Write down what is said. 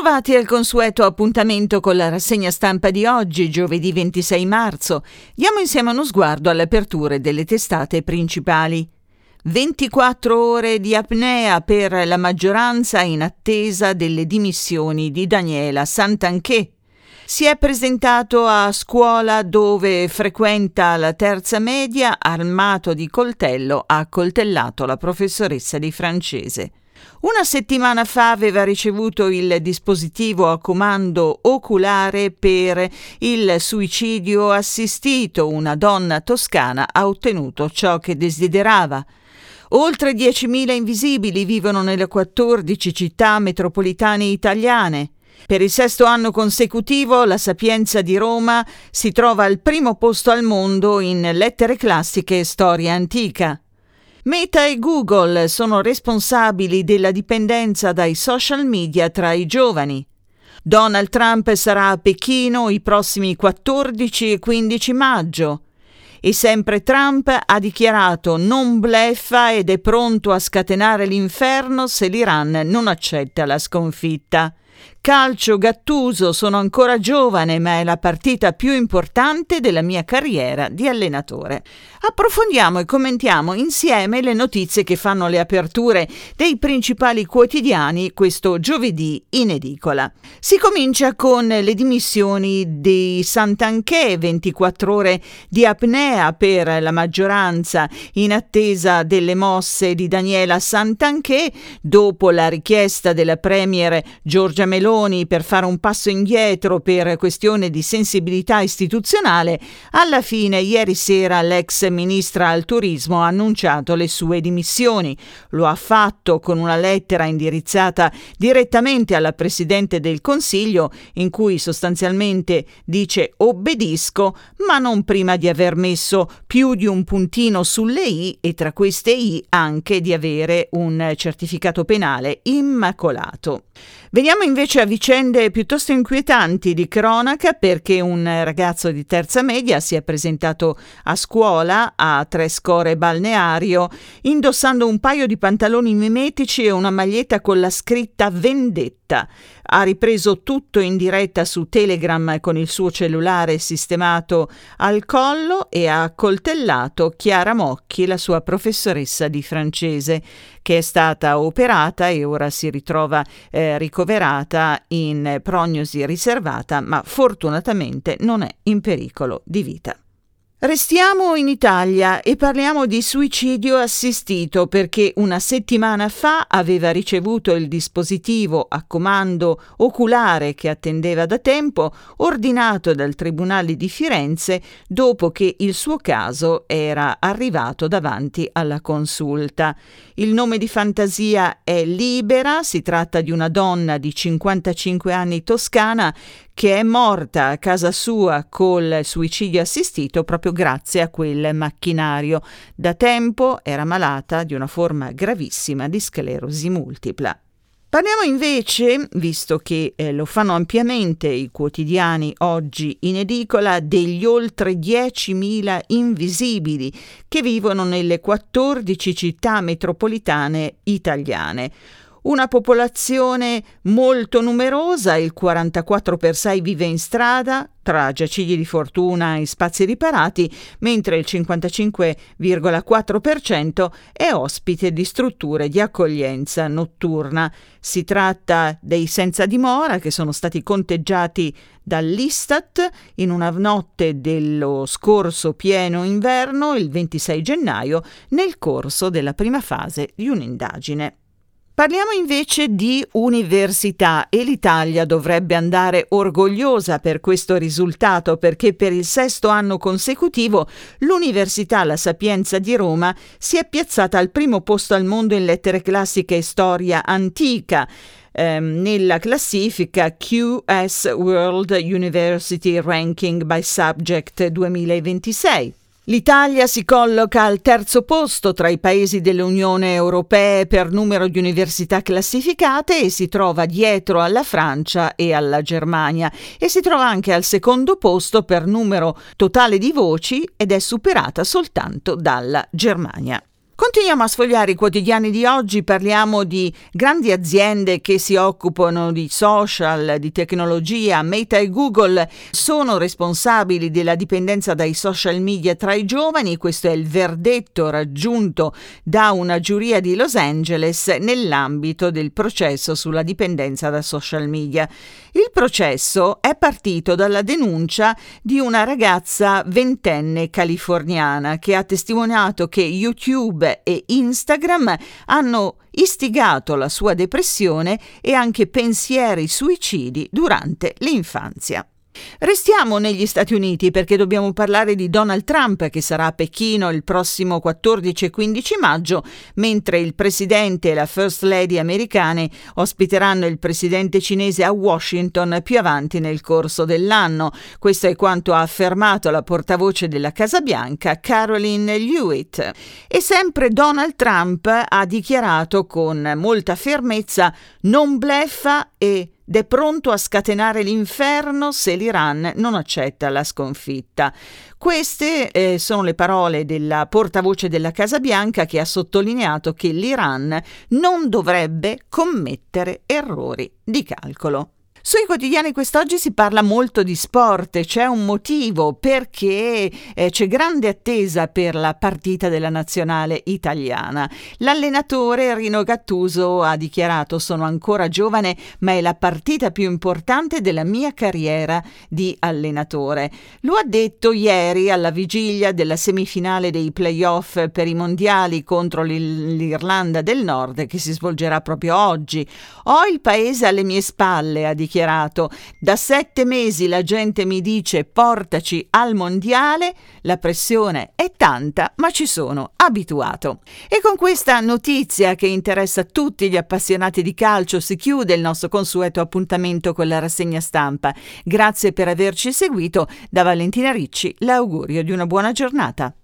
Bentrovati al consueto appuntamento con la rassegna stampa di oggi, giovedì 26 marzo. Diamo insieme uno sguardo alle aperture delle testate principali. 24 ore di apnea per la maggioranza in attesa delle dimissioni di Daniela Santanchè. Si è presentato a scuola dove frequenta la terza media, armato di coltello, ha accoltellato la professoressa di francese. Una settimana fa aveva ricevuto il dispositivo a comando oculare per il suicidio assistito. Una donna toscana ha ottenuto ciò che desiderava. Oltre 10.000 invisibili vivono nelle 14 città metropolitane italiane. Per il sesto anno consecutivo la Sapienza di Roma si trova al primo posto al mondo in lettere classiche e storia antica. Meta e Google sono responsabili della dipendenza dai social media tra i giovani. Donald Trump sarà a Pechino i prossimi 14 e 15 maggio. E sempre Trump ha dichiarato non bleffa ed è pronto a scatenare l'inferno se l'Iran non accetta la sconfitta. Calcio, Gattuso, sono ancora giovane, ma è la partita più importante della mia carriera di allenatore. Approfondiamo e commentiamo insieme le notizie che fanno le aperture dei principali quotidiani questo giovedì in edicola. Si comincia con le dimissioni di Santanchè, 24 ore di apnea per la maggioranza in attesa delle mosse di Daniela Santanchè dopo la richiesta della premier Giorgia Meloni per fare un passo indietro per questione di sensibilità istituzionale. Alla fine, ieri sera, l'ex ministra al turismo ha annunciato le sue dimissioni. Lo ha fatto con una lettera indirizzata direttamente alla Presidente del Consiglio, in cui sostanzialmente dice obbedisco, ma non prima di aver messo più di un puntino sulle i e tra queste i anche di avere un certificato penale immacolato. Veniamo invece a vicende piuttosto inquietanti di cronaca, perché un ragazzo di terza media si è presentato a scuola a Trescore Balneario indossando un paio di pantaloni mimetici e una maglietta con la scritta Vendetta. Ha ripreso tutto in diretta su Telegram con il suo cellulare sistemato al collo e ha accoltellato Chiara Mocchi, la sua professoressa di francese, che è stata operata e ora si ritrova ricoverata in prognosi riservata, ma fortunatamente non è in pericolo di vita. Restiamo in Italia e parliamo di suicidio assistito, perché una settimana fa aveva ricevuto il dispositivo a comando oculare che attendeva da tempo, ordinato dal Tribunale di Firenze dopo che il suo caso era arrivato davanti alla consulta. Il nome di fantasia è Libera, si tratta di una donna di 55 anni toscana che è morta a casa sua col suicidio assistito proprio grazie a quel macchinario. Da tempo era malata di una forma gravissima di sclerosi multipla. Parliamo invece, visto che lo fanno ampiamente i quotidiani oggi in edicola, degli oltre 10.000 invisibili che vivono nelle 14 città metropolitane italiane. Una popolazione molto numerosa, il 44,6 vive in strada, tra giaciglii di fortuna e spazi riparati, mentre il 55,4% è ospite di strutture di accoglienza notturna. Si tratta dei senza dimora che sono stati conteggiati dall'Istat in una notte dello scorso pieno inverno, il 26 gennaio, nel corso della prima fase di un'indagine. Parliamo invece di università e l'Italia dovrebbe andare orgogliosa per questo risultato, perché per il sesto anno consecutivo l'Università La Sapienza di Roma si è piazzata al primo posto al mondo in lettere classiche e storia antica, nella classifica QS World University Ranking by Subject 2026. L'Italia si colloca al terzo posto tra i paesi dell'Unione Europea per numero di università classificate e si trova dietro alla Francia e alla Germania, e si trova anche al secondo posto per numero totale di voci ed è superata soltanto dalla Germania. Continuiamo a sfogliare i quotidiani di oggi, parliamo di grandi aziende che si occupano di social, di tecnologia. Meta e Google sono responsabili della dipendenza dai social media tra i giovani. Questo è il verdetto raggiunto da una giuria di Los Angeles nell'ambito del processo sulla dipendenza da social media. Il processo è partito dalla denuncia di una ragazza ventenne californiana che ha testimoniato che YouTube e Instagram hanno istigato la sua depressione e anche pensieri suicidi durante l'infanzia. Restiamo negli Stati Uniti perché dobbiamo parlare di Donald Trump, che sarà a Pechino il prossimo 14 e 15 maggio, mentre il presidente e la First Lady americane ospiteranno il presidente cinese a Washington più avanti nel corso dell'anno. Questo è quanto ha affermato la portavoce della Casa Bianca, Caroline Leavitt. E sempre Donald Trump ha dichiarato con molta fermezza: non bleffa ed è pronto a scatenare l'inferno se l'Iran non accetta la sconfitta. Queste sono le parole della portavoce della Casa Bianca, che ha sottolineato che l'Iran non dovrebbe commettere errori di calcolo. Sui quotidiani quest'oggi si parla molto di sport, c'è un motivo perché c'è grande attesa per la partita della nazionale italiana. L'allenatore Rino Gattuso ha dichiarato: sono ancora giovane, ma è la partita più importante della mia carriera di allenatore. Lo ha detto ieri alla vigilia della semifinale dei playoff per i mondiali contro l'Irlanda del Nord, che si svolgerà proprio oggi. Ho il paese alle mie spalle, ha dichiarato. Da 7 mesi la gente mi dice: portaci al mondiale, la pressione è tanta, ma ci sono abituato. E con questa notizia che interessa tutti gli appassionati di calcio si chiude il nostro consueto appuntamento con la rassegna stampa. Grazie per averci seguito. Da Valentina Ricci l'augurio di una buona giornata.